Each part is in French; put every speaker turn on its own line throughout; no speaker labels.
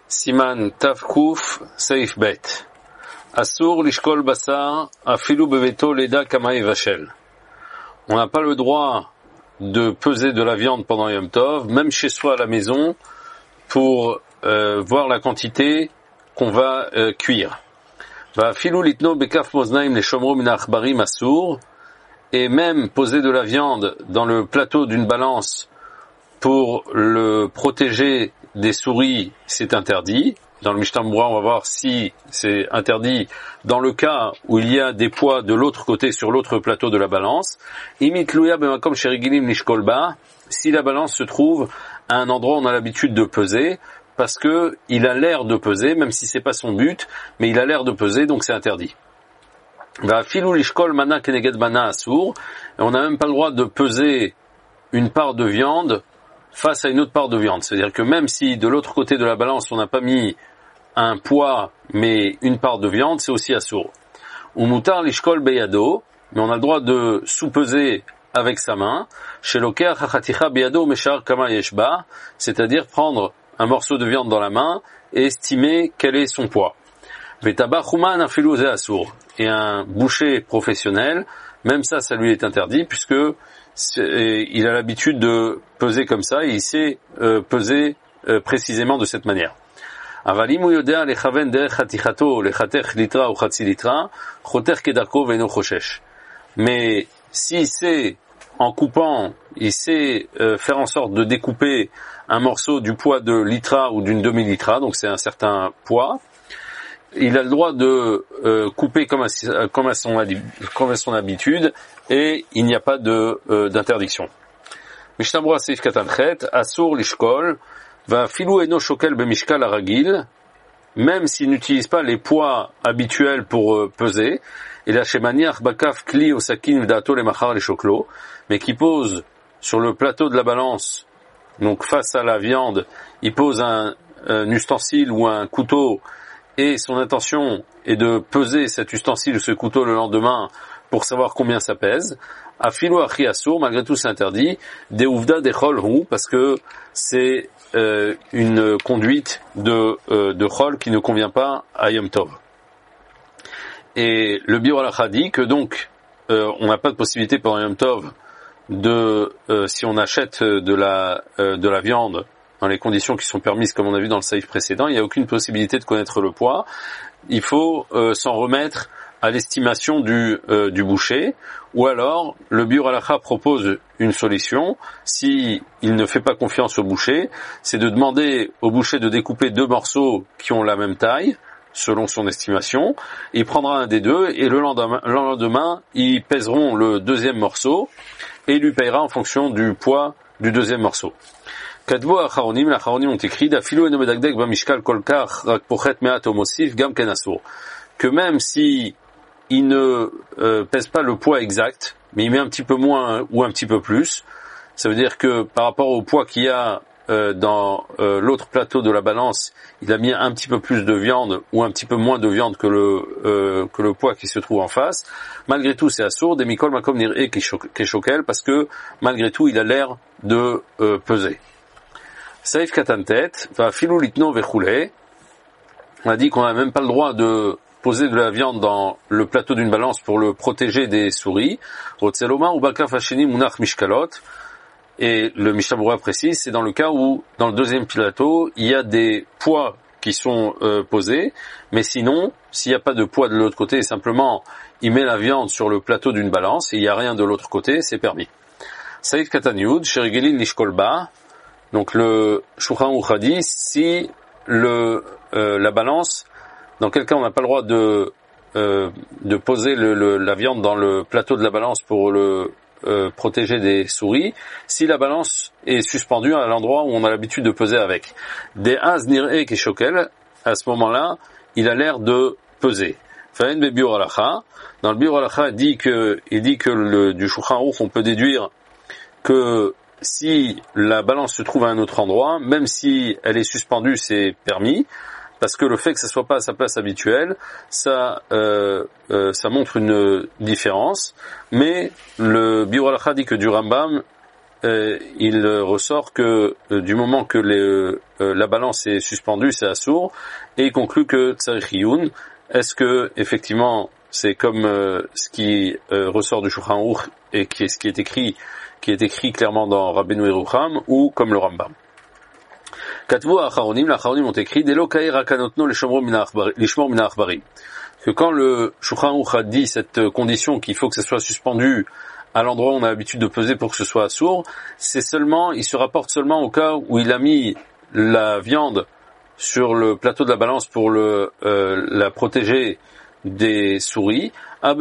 Siman Tavkouf Seif Bet. Assour lishkol basar afilu beveto leda kama evachel. On n'a pas le droit de peser de la viande pendant Yom Tov, même chez soi à la maison, pour voir la quantité qu'on va cuire. Afilu litno bekaf moznaim le shomro min achbarim assour. Et même poser de la viande dans le plateau d'une balance pour le protéger des souris, c'est interdit. Dans le Mishnah Berurah, on va voir si c'est interdit dans le cas où il y a des poids de l'autre côté sur l'autre plateau de la balance. Imit luya bemakom sherigilim nishkolba, si la balance se trouve à un endroit où on a l'habitude de peser, parce que il a l'air de peser, même si c'est pas son but, mais il a l'air de peser, donc c'est interdit. Filou lishkol mana keneged mana assour, et on n'a même pas le droit de peser une part de viande face à une autre part de viande. C'est-à-dire que même si de l'autre côté de la balance on n'a pas mis un poids mais une part de viande, c'est aussi assour. Ou mutar lishkol beyado, mais on a le droit de sous-peser avec sa main. Chez loker hachaticha beyado meshar kama yeshba, c'est-à-dire prendre un morceau de viande dans la main et estimer quel est son poids. Vetabachuman afilu ze assour. Et un boucher professionnel, même ça lui est interdit, puisque il a l'habitude de peser comme ça, et il sait peser précisément de cette manière. Avalim u yodea lechaven derech chatichato lechatech litra ou chatzi litra, choter kedarko veino choshesh. Mais s'il sait, en coupant, il sait faire en sorte de découper un morceau du poids de litra ou d'une demi-litra, donc c'est un certain poids, il a le droit de couper comme à son habitude, et il n'y a pas d'interdiction. Mishnah Berurah Seif Katan Chet, Assour lishkol, va filou eno shokel bemishkal aragil, même s'il n'utilise pas les poids habituels pour peser, et la shemaniach bakaf kli osakin v'dato lemachar leshoklo, mais qui pose sur le plateau de la balance, donc face à la viande, il pose un ustensile ou un couteau, et son intention est de peser cet ustensile ou ce couteau le lendemain pour savoir combien ça pèse. Afilo achi assour, malgré tout c'est interdit. De uvda dechol hu, parce que c'est une conduite de chol qui ne convient pas à Yom Tov. Et le Biur Halacha dit que donc on n'a pas de possibilité pendant Yom Tov si on achète de la viande dans les conditions qui sont permises, comme on a vu dans le saïf précédent, il n'y a aucune possibilité de connaître le poids. Il faut s'en remettre à l'estimation du boucher, ou alors le Biur Halacha propose une solution. Si il ne fait pas confiance au boucher, c'est de demander au boucher de découper deux morceaux qui ont la même taille, selon son estimation. Il prendra un des deux, et le lendemain, ils pèseront le deuxième morceau, et il lui payera en fonction du poids du deuxième morceau. Kadvo acharonim, l'acharonim ont écrit d'afilo eno medagdek bamishkal kolkach rak pochet meat homosif gam ken assour, que même si il ne pèse pas le poids exact, mais il met un petit peu moins ou un petit peu plus, ça veut dire que par rapport au poids qu'il y a dans l'autre plateau de la balance, il a mis un petit peu plus de viande ou un petit peu moins de viande que le poids qui se trouve en face. Malgré tout, c'est assour des mikol makom nir'e keshokel, parce que malgré tout, il a l'air de peser. Saif katantet, va filou litno vechoulé. On a dit qu'on n'a même pas le droit de poser de la viande dans le plateau d'une balance pour le protéger des souris. Otseloma ou bakaf hasheni munach mishkalot. Et le Mishnah Berurah précise, c'est dans le cas où, dans le deuxième plateau, il y a des poids qui sont posés, mais sinon, s'il n'y a pas de poids de l'autre côté, simplement, il met la viande sur le plateau d'une balance, et il n'y a rien de l'autre côté, c'est permis. Saïd Katanyud, Sherigelin Lishkolba. Donc le Shulchan Aruch a dit, si la balance, dans quel cas on n'a pas le droit de poser la viande dans le plateau de la balance pour le protéger des souris, si la balance est suspendue à l'endroit où on a l'habitude de peser avec. Des az nir'e keshokel, à ce moment-là, il a l'air de peser. Faen be Biur Halacha, dans le Biur Halacha, il dit que du Shulchan Aruch, on peut déduire que si la balance se trouve à un autre endroit, même si elle est suspendue, c'est permis, parce que le fait que ça soit pas à sa place habituelle, ça montre une différence. Mais le Biur Halacha dit que du Rambam, il ressort que du moment que la balance est suspendue, c'est assourd, et il conclut que tzarich iyun. Est-ce que effectivement c'est comme ce qui ressort du Shulchan Aruch et ce qui est écrit clairement dans Rabbeinu Yerucham, ou comme le Rambam? Katvu Acharonim, les Acharonim ont écrit Delo Kair Akanotno Lishmor Mina Achbarim. Que quand le Shulchan Aruch a dit cette condition qu'il faut que ça soit suspendu à l'endroit où on a l'habitude de peser pour que ce soit assourd, il se rapporte seulement au cas où il a mis la viande sur le plateau de la balance pour la protéger des souris.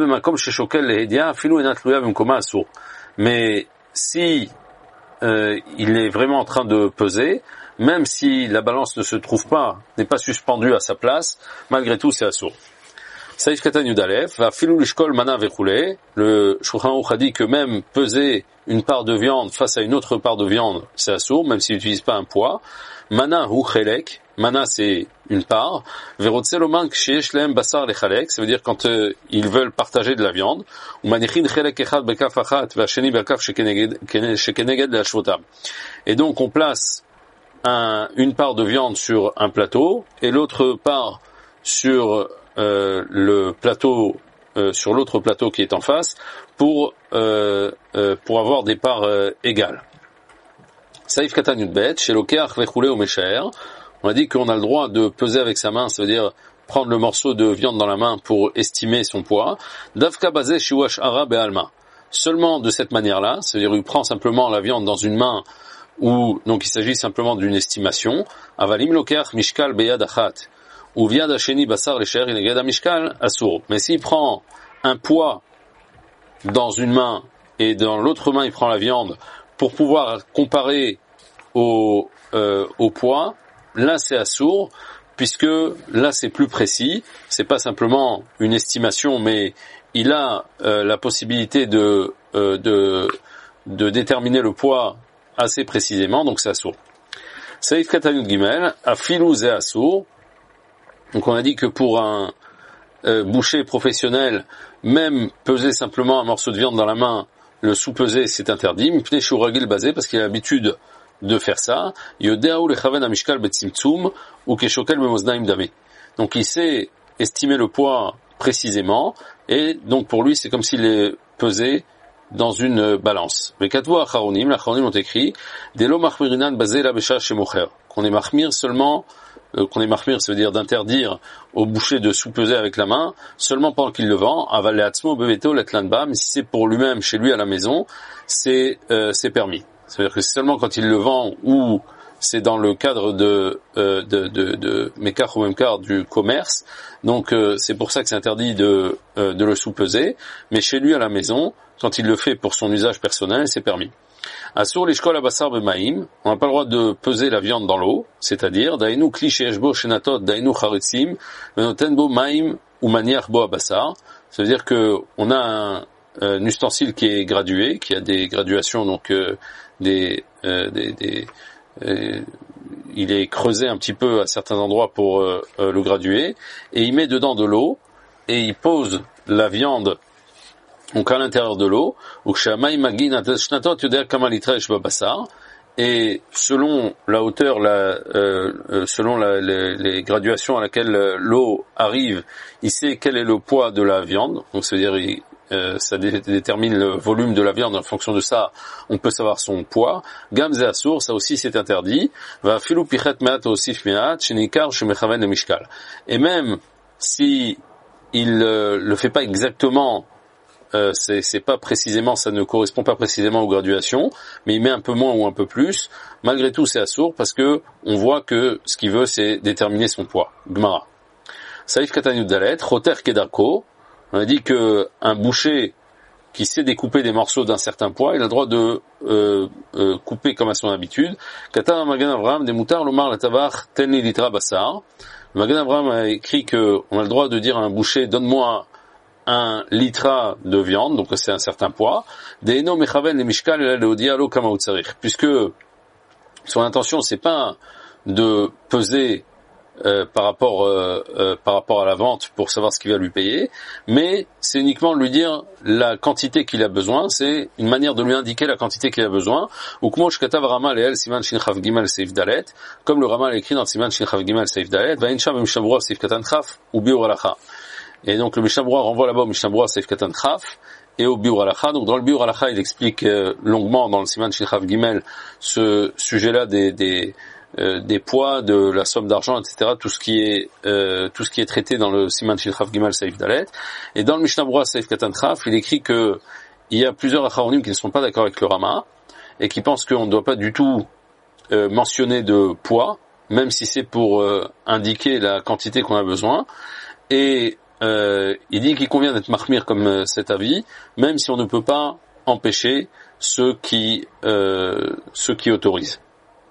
Mais si il est vraiment en train de peser, même si la balance n'est pas suspendue à sa place, malgré tout c'est assourd. Saïf Katan Yudalef, va filou l'ishkol mana vechoulé. Le Shulchan Aruch a dit que même peser une part de viande face à une autre part de viande, c'est assourd, même s'il n'utilise pas un poids. Mana hu chelek. Mana c'est une part. Verotzeloman ksheyesh lehem basar lechalek. Ça veut dire quand ils veulent partager de la viande. Ou manichin chelek echad bekaf achat v'asheni bekaf shekeneged le'ashvotam. Et donc on place une part de viande sur un plateau et l'autre part sur le plateau, sur l'autre plateau qui est en face, pour avoir des parts égales. Saïf Katan Yudbet, chez Lokeach Vechoulé ou Meshaer, on a dit qu'on a le droit de peser avec sa main, ça veut dire prendre le morceau de viande dans la main pour estimer son poids. Davka Bazé Shiwash Ara Be'alma. Seulement de cette manière-là, ça veut dire il prend simplement la viande dans une main, ou donc il s'agit simplement d'une estimation. Avalim Lokeach Mishkal Beyad Achat. Ou viad hasheni basar lesher ineged mishkal assour. Mais s'il prend un poids dans une main et dans l'autre main il prend la viande pour pouvoir comparer au poids, là c'est assour, puisque là c'est plus précis, c'est pas simplement une estimation, mais il a la possibilité de déterminer le poids assez précisément, donc c'est assour. Saïf Katan Gimel, afilou ze assour. Donc on a dit que pour un boucher professionnel, même peser simplement un morceau de viande dans la main, le sous-peser c'est interdit, mipnei shuragil basé, parce qu'il a l'habitude de faire ça. Yodeaou lechaven amishkal betzimtzum ou keshokel bemoznaim damé. Donc il sait estimer le poids précisément, et donc pour lui c'est comme s'il est pesé dans une balance. Mais katvu acharonim, les acharonim ont écrit delo machmirinan basé la besha shemocher, qu'on est mahmir seulement. Qu'on est mahmir, ça veut dire d'interdire au boucher de sous-peser avec la main, seulement pendant qu'il le vend, avalé atzmo beveto letlanba, mais si c'est pour lui-même, chez lui à la maison, c'est permis. Ça veut dire que c'est seulement quand il le vend ou c'est dans le cadre de Mekar ou Memkar du commerce, donc c'est pour ça que c'est interdit de le sous-peser, mais chez lui à la maison, quand il le fait pour son usage personnel, c'est permis. Assour l'ishkol abasar b'maim, on n'a pas le droit de peser la viande dans l'eau, c'est-à-dire dainu kli sheyesh bo shenatot dainu charitzim venoten bo maim ou maniach bo abasar. Ça veut dire que on a un ustensile qui est gradué, qui a des graduations, donc il est creusé un petit peu à certains endroits pour le graduer, et il met dedans de l'eau et il pose la viande donc à l'intérieur de l'eau, et selon la hauteur, selon les graduations à laquelle l'eau arrive, il sait quel est le poids de la viande, donc c'est-à-dire ça détermine le volume de la viande, en fonction de ça, on peut savoir son poids. Gamze assour, ça aussi c'est interdit. Va filou pichet meat osif meat, shenikar shemechaven le mishkal. Et même si il le fait pas exactement, c'est pas précisément, ça ne correspond pas précisément aux graduations, mais il met un peu moins ou un peu plus. Malgré tout, c'est assourd parce que on voit que ce qu'il veut, c'est déterminer son poids. Gmara. Saïf Katanyud Dalet, Roter Kedarko. On a dit que un boucher qui sait découper des morceaux d'un certain poids, il a le droit de couper comme à son habitude. Katan Magan Avraham des moutards lomar la tabach tenli litra basar. Magan Avraham a écrit que on a le droit de dire à un boucher, donne-moi un litra de viande, donc c'est un certain poids, puisque son intention c'est pas de peser par rapport à la vente pour savoir ce qu'il va lui payer, mais c'est uniquement lui dire la quantité qu'il a besoin, c'est une manière de lui indiquer la quantité qu'il a besoin. Ou comme le Rama l'écrit dans Siman Shin Chav Gimel Seif Dalet, ou Biur Halacha. Et donc le Mishnah Berurah renvoie là-bas au Mishnah Berurah Seif Katan Chaf et au Biur Halacha. Donc dans le Biur Halacha, il explique longuement dans le Siman Shin Chav Gimel ce sujet-là des poids, de la somme d'argent, etc. Tout ce qui est traité dans le Siman Shin Chav Gimel Seif Dalet. Et dans le Mishnah Berurah Seif Katan Chaf, il écrit que il y a plusieurs Acharonim qui ne sont pas d'accord avec le Rama et qui pensent qu'on ne doit pas du tout mentionner de poids, même si c'est pour indiquer la quantité qu'on a besoin. Et il dit qu'il convient d'être mahmir comme cet avis, même si on ne peut pas empêcher ceux qui autorisent.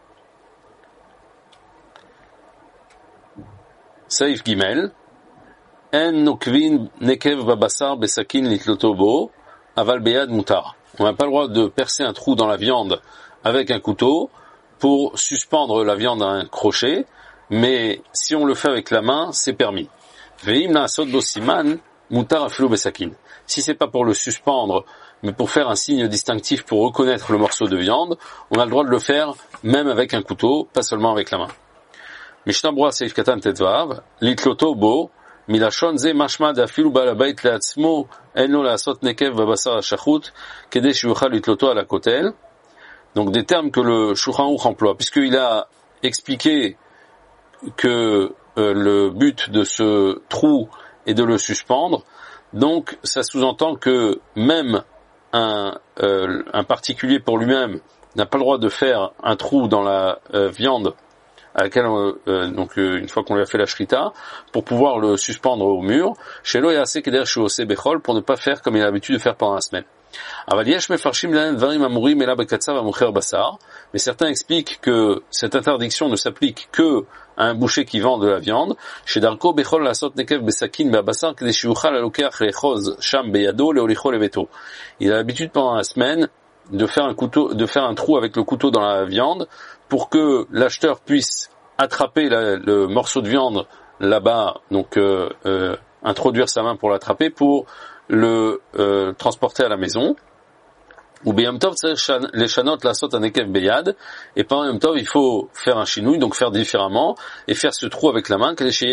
Saif Gimel, En nokvin nekev babasar besakin litlotobo, aval beyad mutar. On n'a pas le droit de percer un trou dans la viande avec un couteau pour suspendre la viande à un crochet, mais si on le fait avec la main, c'est permis. Veim la'asot bo siman mutar afilo besakin. Si c'est pas pour le suspendre, mais pour faire un signe distinctif pour reconnaître le morceau de viande, on a le droit de le faire même avec un couteau, pas seulement avec la main. Mishnah Berurah Seif Katan Tetvav, litloto bo, milashon ze mashma d'afilu balabait le'atzmo, eno la'asot nekev babasar hashachut, kede shuyuchal litloto ala kotel. Donc des termes que le Shulchan Aruch emploie, puisqu'il a expliqué que le but de ce trou est de le suspendre, donc ça sous-entend que même un particulier pour lui-même n'a pas le droit de faire un trou dans la viande à laquelle une fois qu'on lui a fait la shrita, pour pouvoir le suspendre au mur, shelo yaseh keder shuoseh bechol, pour ne pas faire comme il a l'habitude de faire pendant la semaine. Mais certains expliquent que cette interdiction ne s'applique que à un boucher qui vend de la viande. Il a l'habitude pendant la semaine de faire un trou avec le couteau dans la viande pour que l'acheteur puisse attraper le morceau de viande là-bas, donc introduire sa main pour l'attraper, pour le transporter à la maison. Ou Yom Tov les chanot la sot anekev beyad, et pendant Yom Tov il faut faire un chinouille, donc faire différemment et faire ce trou avec la main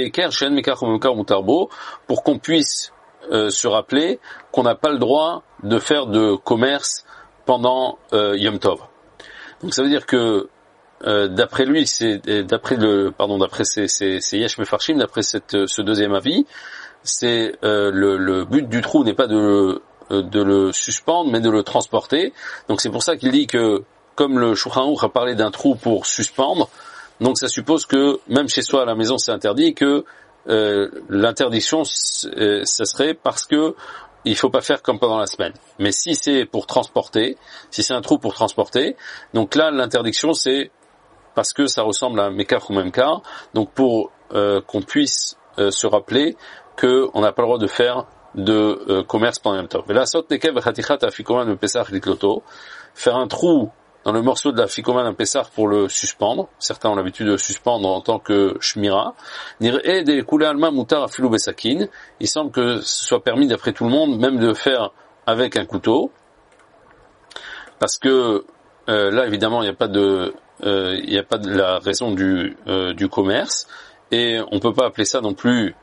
pour qu'on puisse se rappeler qu'on n'a pas le droit de faire de commerce pendant Yom Tov. Donc ça veut dire que d'après lui, d'après ces Yesh Mefarshim, d'après ce deuxième avis, c'est le but du trou n'est pas de le suspendre, mais de le transporter. Donc c'est pour ça qu'il dit que, comme le Shulchan Aruch a parlé d'un trou pour suspendre, donc ça suppose que même chez soi à la maison c'est interdit, que l'interdiction ça serait parce que il faut pas faire comme pendant la semaine. Mais si c'est pour transporter, si c'est un trou pour transporter, donc là l'interdiction c'est parce que ça ressemble à un Mekach ou Memkar, donc pour qu'on puisse se rappeler qu'on n'a pas le droit de faire de commerce pendant Yom Tov. Faire un trou dans le morceau de la fikoman d'un Pessah pour le suspendre. Certains ont l'habitude de le suspendre en tant que shmira. Il semble que ce soit permis d'après tout le monde, même de faire avec un couteau. Parce que là, évidemment, il n'y a pas de la raison du commerce. Et on peut pas appeler ça non plus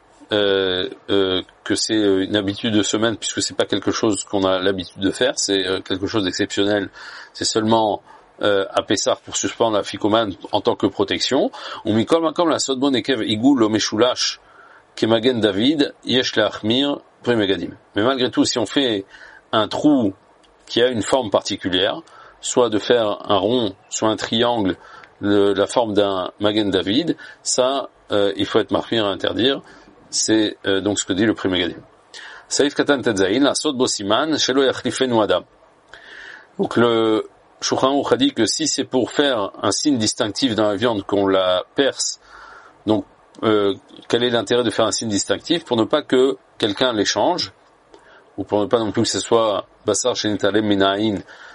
que c'est une habitude de semaine, puisque c'est pas quelque chose qu'on a l'habitude de faire, c'est quelque chose d'exceptionnel. C'est seulement à Pessah pour suspendre la ficomane en tant que protection. On mikol makom la sodbon ekev igul lo meshulash kemagen David yesh leachmir primegadim. Mais malgré tout, si on fait un trou qui a une forme particulière, soit de faire un rond, soit un triangle, la forme d'un Magen David, ça, il faut être mahmir à interdire. C'est donc ce que dit le Pri Megadim. Saif Katan Tetzaïn, la Sod Bosiman, Shelo Yachlifenu Adam. Donc le Shulchan Aruch a dit que si c'est pour faire un signe distinctif dans la viande qu'on la perce, donc quel est l'intérêt de faire un signe distinctif? Pour ne pas que quelqu'un l'échange, ou pour ne pas non plus que ce soit Basar Shenitalem Minaïn,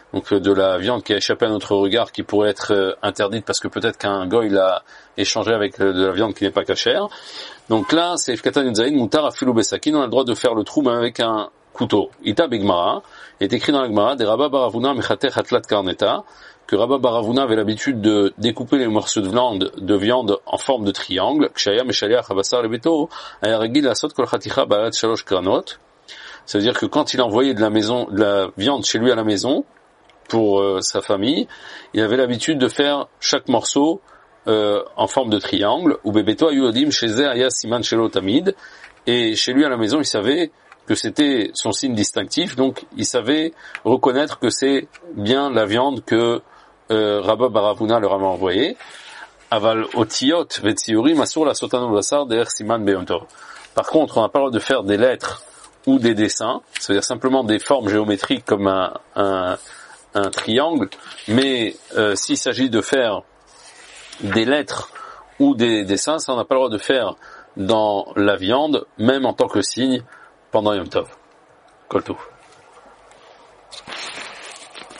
donc de la viande qui a échappé à notre regard, qui pourrait être interdite parce que peut-être qu'un goy l'a échangé avec de la viande qui n'est pas cachère. Donc là, c'est Katan Yudzaïn, Moutar Afilu Besakin, on a le droit de faire le trou même avec un couteau. Ita Begmara, est écrit dans la Gemara, des Rabba Baravuna Mechater Hatlat Karneta, que Rabba Baravuna avait l'habitude de découper les morceaux de viande en forme de triangle, Kshaya Meshaliach Habasar Lebeto, Ayaragil Asot Kol Chaticha Barat Shalosh Kranot. Ça veut dire que quand il envoyait de la viande chez lui à la maison, pour sa famille, il avait l'habitude de faire chaque morceau en forme de triangle, ou Bebeto Ayudim Sheze Aya Siman Shelo Tamid, et chez lui à la maison, il savait que c'était son signe distinctif, donc il savait reconnaître que c'est bien la viande que Rabba Baravuna leur avait envoyée. Aval Otiyot Vetsiori Masur la Sotano Basar Der Siman Beyontor. Par contre, on n'a pas le droit de faire des lettres ou des dessins, c'est-à-dire simplement des formes géométriques comme un triangle, mais s'il s'agit de faire des lettres ou des dessins, ça on n'a pas le droit de faire dans la viande, même en tant que signe pendant Yom Tov. Kol Tov.